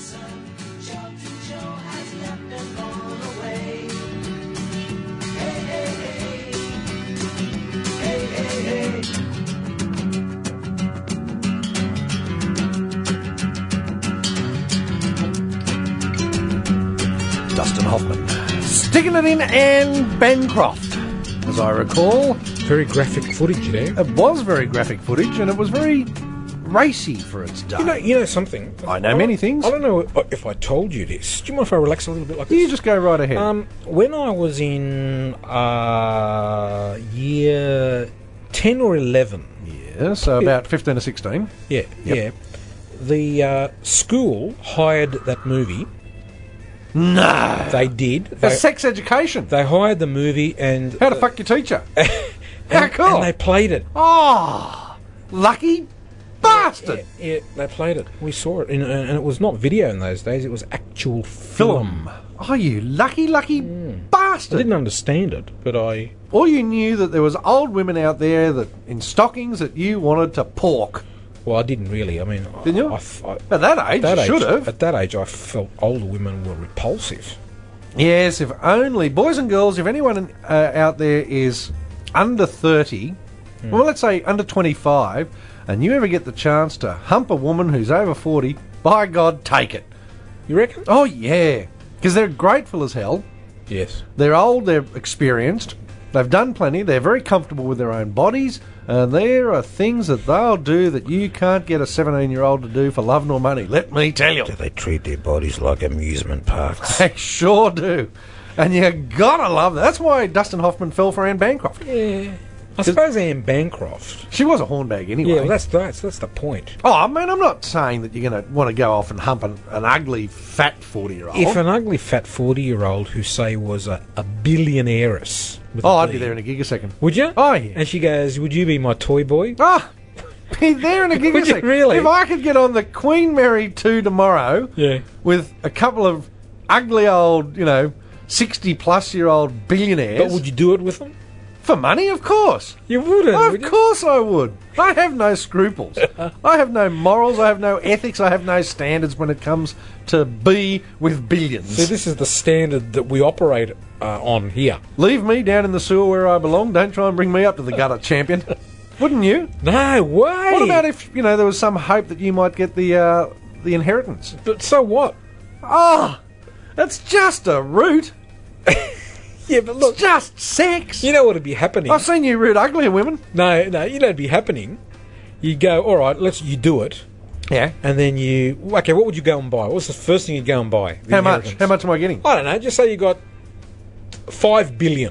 Dustin Hoffman. Sticking it in Anne Bancroft, as I recall. Very graphic footage there. It was very graphic footage, and it was very racy for its day. You know something? I know many things. I don't know if I told you this. Do you mind if I relax a little bit like this? You just go right ahead. When I was in year 10 or 11... Yeah, so about 15 or 16. Yeah, yeah. The school hired that movie. No! They did. For sex education. They hired the movie and... How to fuck your teacher. How cool. And they played it. Oh! Lucky bastard! Yeah, they played it. We saw it. And it was not video in those days. It was actual film. Oh, you lucky bastard! I didn't understand it, but I... Or you knew that there was old women out there that in stockings that you wanted to pork. Well, I didn't really. I mean... Didn't you? At that age, you should have. At that age, I felt older women were repulsive. Yes, if only... Boys and girls, if anyone out there is under 30, well, let's say under 25, and you ever get the chance to hump a woman who's over 40, by God, take it. You reckon? Oh, yeah. Because they're grateful as hell. Yes. They're old, they're experienced, they've done plenty, they're very comfortable with their own bodies, and there are things that they'll do that you can't get a 17-year-old to do for love nor money, let me tell you. Do they treat their bodies like amusement parks? They sure do. And you gotta love that. That's why Dustin Hoffman fell for Anne Bancroft. Yeah. I suppose Anne Bancroft. She was a hornbag anyway. Yeah, well, that's the point. Oh, I mean, I'm not saying that you're going to want to go off and hump an ugly, fat 40-year-old. If an ugly, fat 40-year-old who, say, was a billionaireess... I'd be there in a gigasecond. Would you? Oh, yeah. And she goes, would you be my toy boy? Ah, be there in a gigasecond. Would you really? If I could get on the Queen Mary 2 tomorrow with a couple of ugly old, 60-plus-year-old billionaires... But would you do it with them? For money, of course. You wouldn't, Of course I would. I have no scruples. I have no morals. I have no ethics. I have no standards when it comes to be with billions. See, this is the standard that we operate on here. Leave me down in the sewer where I belong. Don't try and bring me up to the gutter, champion. Wouldn't you? No way. What about if, there was some hope that you might get the inheritance? But so what? Oh, that's just a root. Yeah, but look... It's just sex. You know what would be happening? I've seen you root uglier women. No, you know what would be happening? You go, all right, you do it. Yeah. And then what would you go and buy? What's the first thing you'd go and buy? How much? How much am I getting? I don't know. Just say you got $5 billion.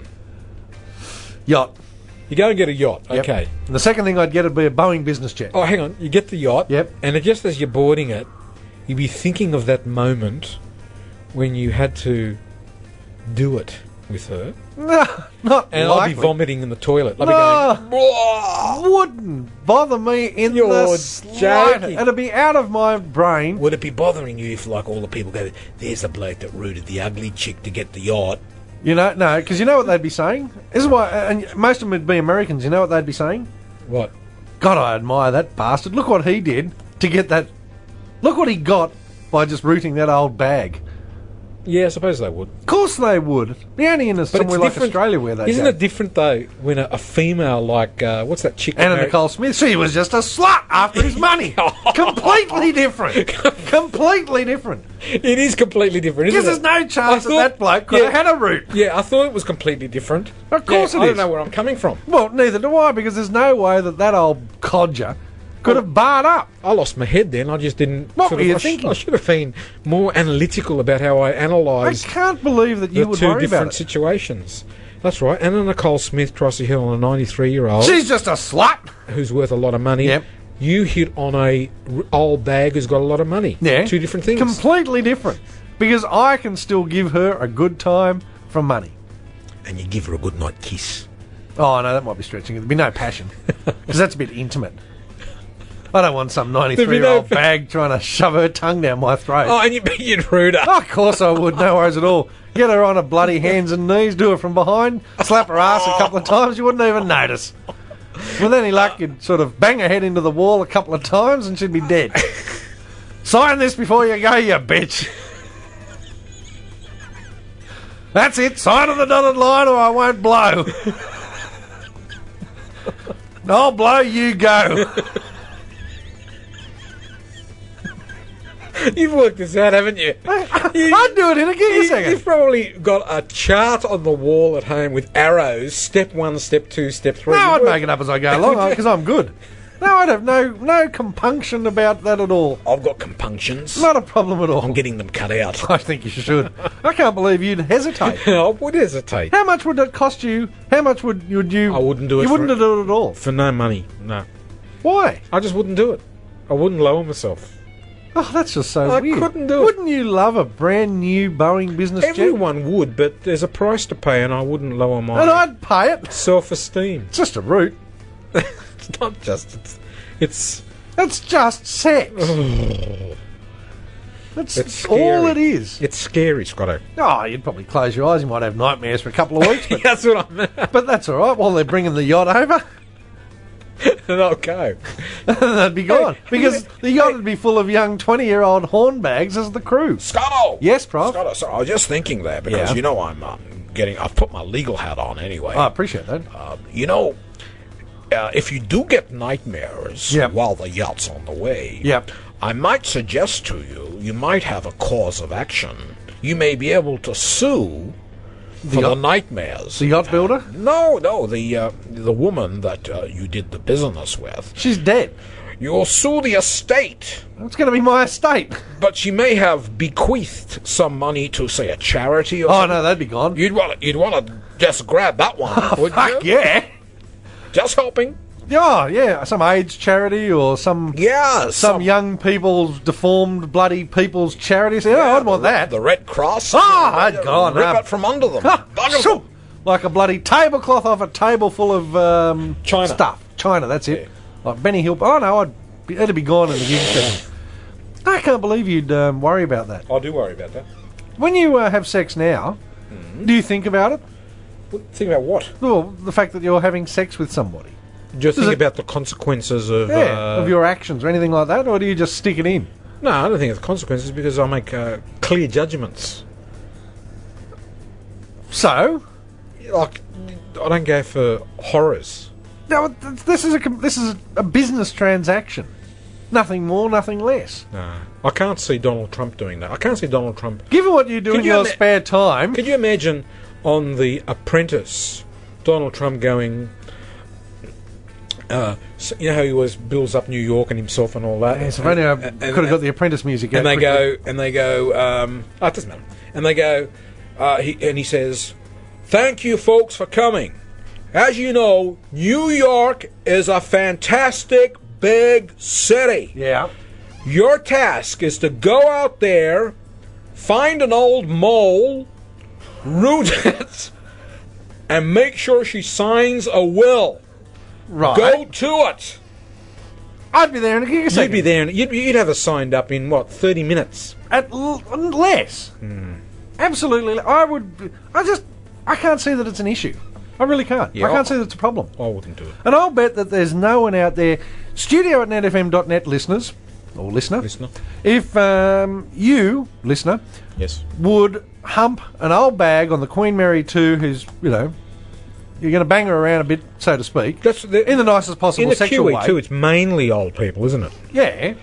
Yacht. You go and get a yacht. Yep. Okay. And the second thing I'd get would be a Boeing business jet. Oh, hang on. You get the yacht. Yep. And just as you're boarding it, you'd be thinking of that moment when you had to do it with her. No, not and likely. I'll be vomiting in the toilet. I'll be going... Wouldn't bother me in the slightest. It'd be out of my brain. Would it be bothering you if, all the people go, there's a bloke that rooted the ugly chick to get the yacht? No, because you know what they'd be saying? This is why, and most of them would be Americans, you know what they'd be saying? What? God, I admire that bastard. Look what he did to get that. Look what he got by just rooting that old bag. Yeah, I suppose they would. Of course they would. The only in somewhere like Australia where they Isn't it different, though, when a female like... what's that chick? Anna Nicole Smith. She was just a slut after his money. Completely different. Completely different. It is completely different, isn't it? Because there's no chance that bloke could have had a root. Yeah, I thought it was completely different. Of course it is. I don't know where I'm coming from. Well, neither do I, because there's no way that old codger could have barred up. I lost my head then. I just didn't... What were you thinking? I should have been more analytical about how I analysed... I can't believe that you would worry about it. The two different situations. That's right. Anna Nicole Smith tries to hit on a 93-year-old... She's just a slut! ...who's worth a lot of money. Yep. You hit on a old bag who's got a lot of money. Yeah. Two different things. Completely different. Because I can still give her a good time for money. And you give her a good night kiss. Oh, no, that might be stretching. There'd be no passion. Because that's a bit intimate. I don't want some 93-year-old bag trying to shove her tongue down my throat. Oh, and you'd rude her. Oh, of course I would. No worries at all. Get her on her bloody hands and knees, do it from behind, slap her ass a couple of times, you wouldn't even notice. With any luck, you'd sort of bang her head into the wall a couple of times and she'd be dead. Sign this before you go, you bitch. That's it. Sign on the dotted line or I won't blow. I'll blow, you go. You've worked this out, haven't you? I'd do it in a gigasecond. You've probably got a chart on the wall at home with arrows, step 1, step 2, step 3. No, I'd make it up as I go along because I'm good. No, I'd have no compunction about that at all. I've got compunctions. Not a problem at all. I'm getting them cut out. I think you should. I can't believe you'd hesitate. I would hesitate. How much would it cost you? How much would you... I wouldn't do it. You wouldn't do it at all? For no money, no. Why? I just wouldn't do it. I wouldn't lower myself. Oh, that's just so weird. I couldn't do it. Wouldn't you love a brand new Boeing business jet? Everyone would, but there's a price to pay, and I wouldn't lower my And I'd pay it. self-esteem. It's just a route. It's not just. It's It's just sex. That's It's scary. all it is. It's scary, Scotto. Oh, you'd probably close your eyes. You might have nightmares for a couple of weeks, but, That's what I meant. but that's all right. While they're bringing the yacht over, And I'll go. they'd be gone. Because the yacht would be full of young 20-year-old hornbags as the crew. Scotto! Yes, Prof. Scotto, so I was just thinking there because, Yeah. you know, I've put my legal hat on anyway. I appreciate that. You know, if you do get nightmares Yep. while the yacht's on the way, Yep. I might suggest to you, you might have a cause of action. You may be able to sue for the yacht- nightmares. The yacht builder? No, the woman that you did the business with. She's dead. You'll sue the estate, It's going to be my estate. but she may have bequeathed some money to, say, a charity or Oh, something. no, that'd be gone. You'd want to just grab that one, wouldn't Fuck you? yeah. Just helping. Oh, yeah. Some AIDS charity or some Yeah, young people's, deformed, bloody people's charities. Yeah, I'd want that. The Red Cross. I'd go on. Rip it from under them. Bugger Shoop. them. Like a bloody tablecloth off a table full of China. stuff. China, that's it. Like Benny Hill. Oh, no, it'd be gone in the gig session. I can't believe you'd worry about that. I do worry about that. When you have sex now, do you think about it? Think about what? Well, the fact that you're having sex with somebody. Do you think it- about the consequences of... Of your actions or anything like that, or do you just stick it in? No, I don't think it's consequences because I make clear judgments. So, Like, I don't go for horrors. no, this is a business transaction. Nothing more, nothing less. No. I can't see Donald Trump doing that. I can't see Donald Trump... Given what you do Could in you your ima- spare time, Could you imagine on The Apprentice, Donald Trump going... so, you know how he always builds up New York and himself and all that? yes, if only I could have got the Apprentice music out And they quickly. go, oh, it doesn't matter. And they go, he says, "Thank you, folks, for coming. As you know, New York is a fantastic big city. Yeah. Your task is to go out there, find an old mole, root it, and make sure she signs a will. Right. Go to it." I'd be there in a gigasecond. You'd be there, and you'd have us signed up in, 30 minutes? Less. Absolutely. I can't see that it's an issue. I really can't. Yeah, I can't see that it's a problem. I wouldn't do it. And I'll bet that there's no one out there, studio@netfm.net listeners, or listener, Listener? if you, listener, Yes. would hump an old bag on the Queen Mary 2 who's, you're going to bang her around a bit, so to speak, That's in the nicest possible In the sexual QE way. too, it's mainly old people, isn't it? Yeah.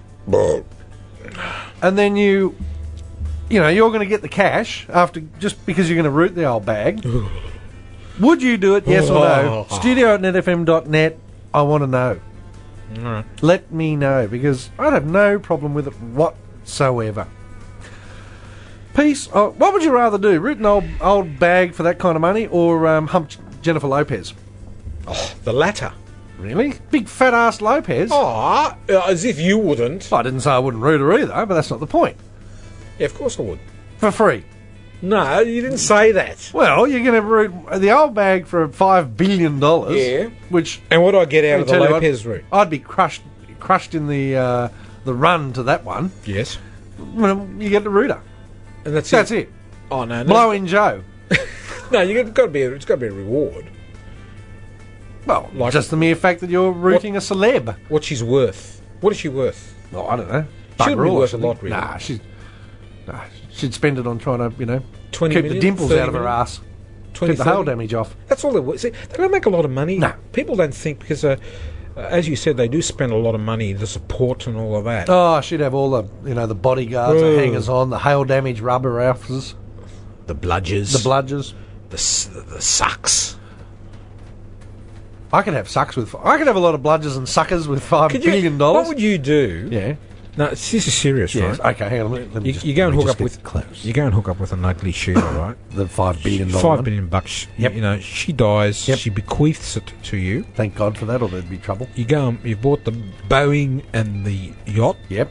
And then you're going to get the cash after just because you're going to root the old bag. Would you do it? Yes or no? Studio@netfm.net. I want to know. All right. Let me know because I'd have no problem with it whatsoever. Peace. Oh, what would you rather do? Root an old bag for that kind of money or hump Jennifer Lopez? The latter. Really? Big fat ass Lopez? Oh, as if you wouldn't. I didn't say I wouldn't root her either, but that's not the point. Yeah, of course I would. For free. No, you didn't say that. Well, you're going to root the old bag for $5 billion. Yeah. Which And what do I get out of the tell you Lopez route? I'd be crushed in the run to that one. Yes. Well, you get the rooter. And that's it. Oh no, Blow in Joe. No, it's got to be a reward. Well, Like- just the mere fact that you're rooting a celeb. What she's worth. What is she worth? Oh, I don't know. Shouldn't be all, worth a shouldn't lot, it? really. Nah, she'd spend it on trying to, 20 keep million, the dimples 30 out of her million? ass. 20, Keep the hail 30? damage off. That's all they worth. See, they don't make a lot of money. No. People don't think because, as you said, they do spend a lot of money, the support and all of that. Oh, she'd have all the, the bodyguards, the Oh. hangers on, the hail damage rubber outfits, The bludgers. the bludgers. The sucks. I could have I could have a lot of bludgers and suckers with $5 billion. What would you do? Yeah. No, this is serious, Yes. right? Okay, hang on. Let me You, just, you go and let me hook just up get with close. You go and hook up with an ugly Sheila, right? The $5 billion. $5 one. billion bucks. Yep. She dies. Yep. She bequeaths it to you. Thank God for that, or there'd be trouble. You go. You bought the Boeing and the yacht. Yep.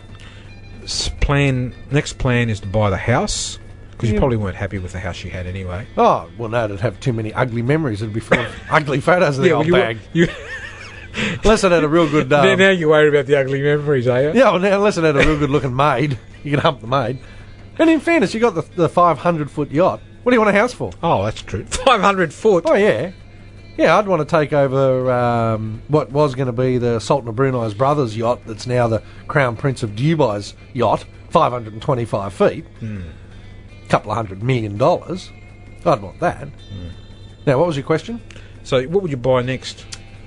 Next plan is to buy the house because you Yeah. probably weren't happy with the house you had anyway. Oh, well, no, it'd have too many ugly memories. It'd be full of ugly photos of the old bag. Unless it had a real good... now you worry about the ugly memories, are you? yeah, well, now, unless it had a real good-looking maid. You can hump the maid. And in fairness, you got the 500-foot yacht. What do you want a house for? Oh, that's true. 500 foot. Oh, yeah. Yeah, I'd want to take over what was going to be the Sultan of Brunei's brother's yacht that's now the Crown Prince of Dubai's yacht, 525 feet. Couple of $100 million. I'd want that. Now, what was your question? So, what would you buy next?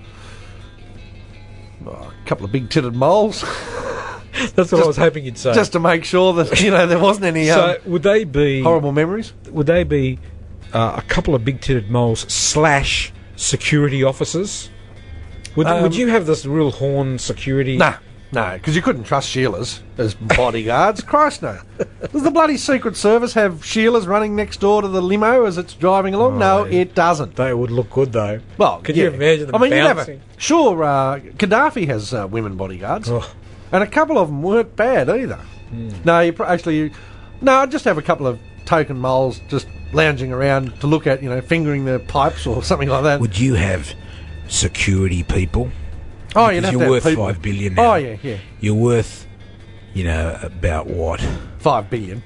Oh, a couple of big-titted moles, That's what I was hoping you'd say. just to make sure that, there wasn't any so, would they be horrible memories. Would they be a couple of big-titted moles / security officers? Would you have this real horn security? No, because you couldn't trust Sheilas as bodyguards. Christ, no. Does the bloody Secret Service have Sheilas running next door to the limo as it's driving along? No, it doesn't. They would look good though. Well, could you imagine them you'd have bouncing? sure, Gaddafi has women bodyguards, Oh. and a couple of them weren't bad either. No, I'd just have a couple of token moles just lounging around to look at, fingering their pipes or something like that. Would you have security people? Oh, you'd Because have you're to worth have people. $5 billion now. Oh, yeah. You're worth, about what? $5 billion.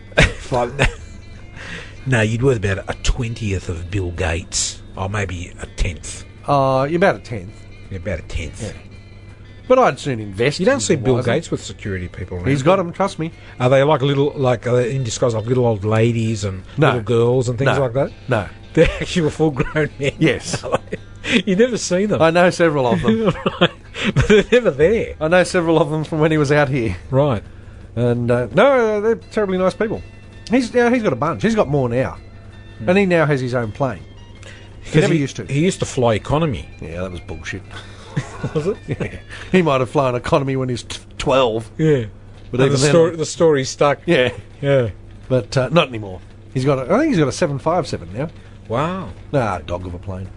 No, you'd worth about a 20th of Bill Gates, or maybe a 10th. You're about a tenth. About a 10th. Yeah. But I'd soon invest. You don't see in Bill wisely. Gates with security people around. He's got them, trust me. Are they like are they in disguise like little old ladies and No. little girls and things No. like that? No. They're actually full-grown men. Yes. You never see them. I know several of them. Right. But they're never there. I know several of them from when he was out here. Right. And, no, they're terribly nice people. He's got a bunch. He's got more now. And he now has his own plane. He never used to. He used to fly economy. Yeah, that was bullshit. Was it? Yeah. He might have flown economy when he was 12. Yeah. But And even the story stuck. Yeah. Yeah. But not anymore. I think he's got a 757 now. Wow. Nah, dog of a plane.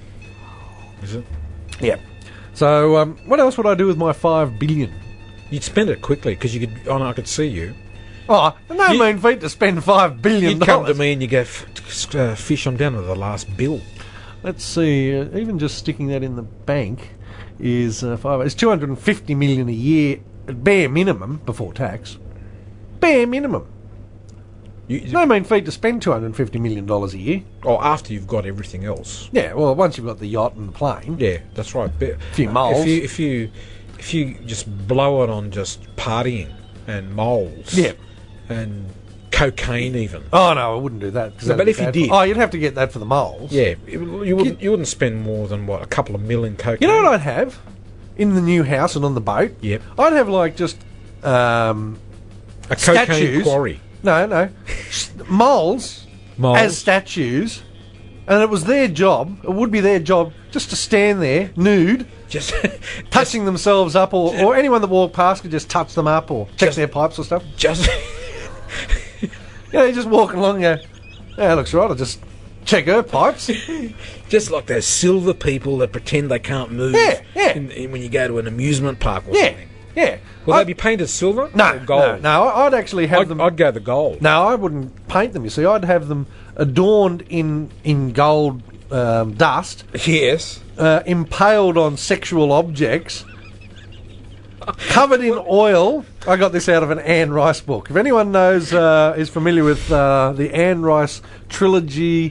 Is it? Yeah. So, what else would I do with my $5 billion? You'd spend it quickly because you could. Oh, no, I could see you. Oh, no mean feat to spend $5 billion. You'd come to me and you go, "Fish, I'm down to the last bill." Let's see. Even just sticking that in the bank is it's $250 million a year, at bare minimum before tax. Bare minimum. No mean feat to spend $250 million a year. Oh, after you've got everything else. Yeah, well, once you've got the yacht and the plane. Yeah, that's right. A few moles. If you just blow it on just partying and moles. Yeah. And cocaine even. Oh no, I wouldn't do that. No, but if you did, you'd have to get that for the moles. Yeah, you wouldn't spend more than what, a couple of million cocaine. You know what I'd have in the new house and on the boat? Yep. I'd have like just a cocaine statues. quarry. No, moles as statues, and it was their job. It would be their job just to stand there nude, Just touching themselves up, or anyone that walked past could just touch them up or check their pipes or stuff. just You're just walking along and go, yeah, looks right, I'll just check her pipes. Just like those silver people that pretend they can't move. Yeah. When you go to an amusement park or Yeah, something. yeah. will they be painted silver? No, or gold? no, I'd actually have them... I'd go the gold. No, I wouldn't paint them, you see. I'd have them adorned in gold dust, Yes. impaled on sexual objects, covered in oil. I got this out of an Anne Rice book. If anyone knows, is familiar with the Anne Rice trilogy,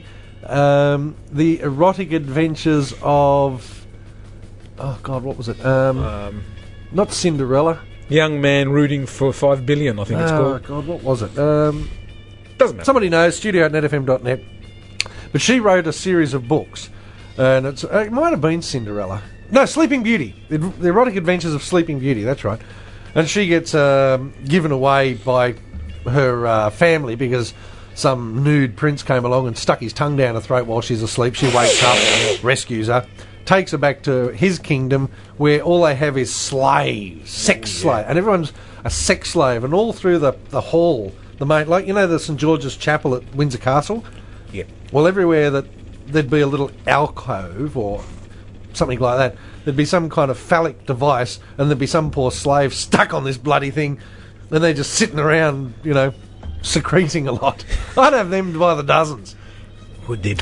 the erotic adventures of... Oh, God, what was it? Not Cinderella. Young man rooting for 5 billion, I think it's Oh, called. God, what was it? Doesn't matter. Somebody knows, studio@netfm.net. But she wrote a series of books, and it might have been Cinderella. No, Sleeping Beauty. The Erotic Adventures of Sleeping Beauty, that's right. And she gets given away by her family because some nude prince came along and stuck his tongue down her throat while she's asleep. She wakes up, rescues her, takes her back to his kingdom where all they have is slaves, sex slave. And everyone's a sex slave. And all through the hall, the main, like, you know, the St George's Chapel at Windsor Castle? Yep. Well, everywhere that there'd be a little alcove or something like that, there'd be some kind of phallic device and there'd be some poor slave stuck on this bloody thing and they're just sitting around, you know, secreting a lot. I'd have them by the dozens. Would it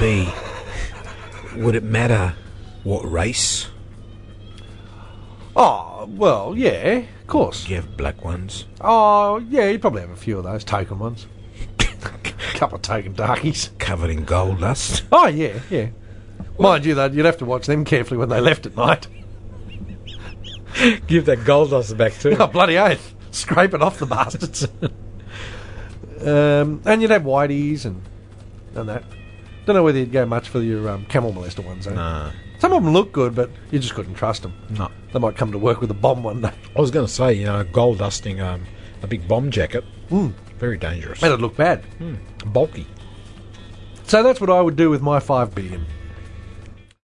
matter what race? Oh, well, yeah, of course. Do you have black ones? Oh, yeah, you'd probably have a few of those token ones. Couple of token darkies. Covered in gold dust? Oh, yeah, yeah. Mind you, though, you'd have to watch them carefully when they left at night. Give that gold dust back too. Oh, bloody oath. Scrape it off the bastards. And you'd have whiteys and that. Don't know whether you'd go much for your camel molester ones, though. Nah. Some of them look good, but you just couldn't trust them. No. They might come to work with a bomb one day. I was going to say, you know, gold dusting a big bomb jacket. Very dangerous. That'd look bad. Bulky. So that's what I would do with my 5 billion.